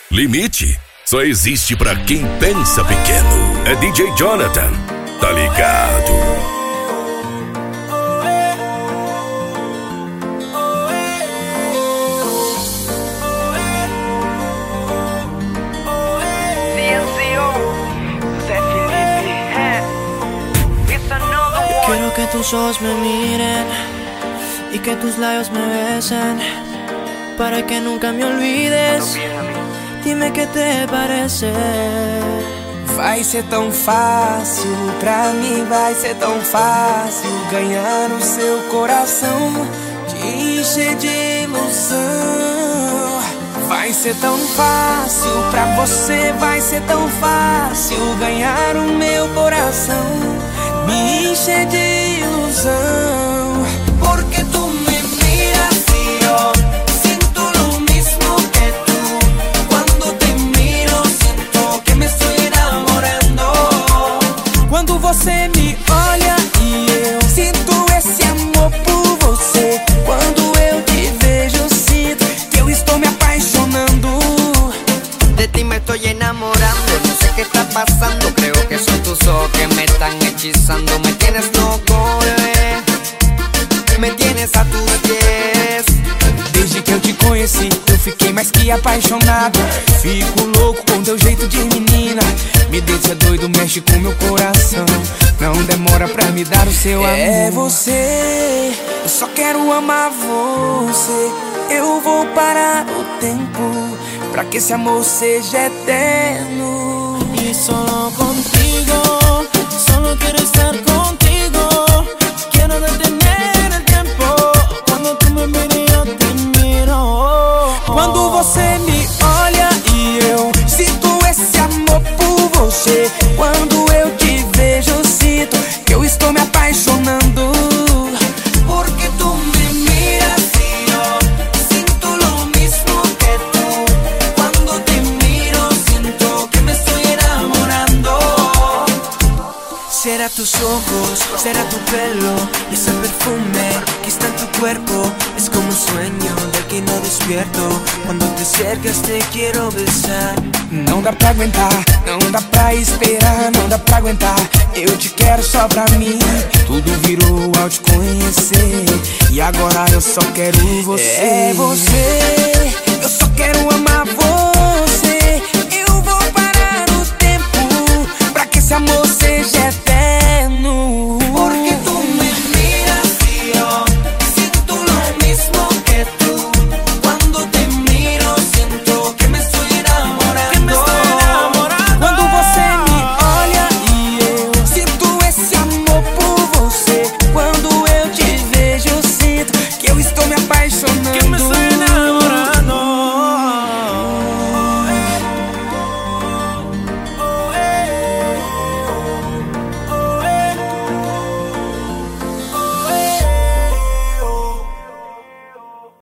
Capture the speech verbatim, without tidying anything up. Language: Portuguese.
Limite só existe pra quem pensa pequeno. É D J Jonathan, tá ligado? Quiero que tus ojos me miren y que tus labios me besen, para que nunca me olvides. Dime qué te parece. Vai ser tão fácil, pra mim vai ser tão fácil ganhar o seu coração, te encher de ilusão. Vai ser tão fácil, pra você vai ser tão fácil ganhar o meu coração, me encher de ilusão. Porque tu me miras e eu sinto lo mismo que tú. Quando te miro sinto que me estou enamorando. Quando você me olha e eu sinto esse amor por você. Quando eu te vejo sinto que eu estou me apaixonando. De ti me estoy enamorando, no sé qué está pasando. Creo que son tus ojos que me están hechizando. Me tienes loco, bebé, me tienes a tus pies. Desde que eu te conheci, eu fiquei mais que apaixonado. Fico louco com teu jeito de menina. Me deixa doido, mexe com meu coração. Não demora pra me dar o seu amor. É você, eu só quero amar você. Eu vou parar o tempo pra que esse amor seja eterno. Y solo contigo, solo quiero estar contigo. Quiero detener el tiempo. Cuando tú me miras yo te miro. Quando você me olha e eu sinto esse amor por você. Quando eu te vejo sinto que eu estou me apaixonando. Porque tu me miras e eu sinto lo mismo que tú. Quando te miro sinto que me estou enamorando. Será tus ojos, será tu pelo y ese perfume que está en tu cuerpo. Es como un sueño del que no despierto. Cuando te acercas te quiero besar. Não dá pra aguentar, não dá pra esperar, não dá pra aguentar. Eu te quero só pra mim. Tudo virou ao te conhecer e agora eu só quero você. É você, eu só quero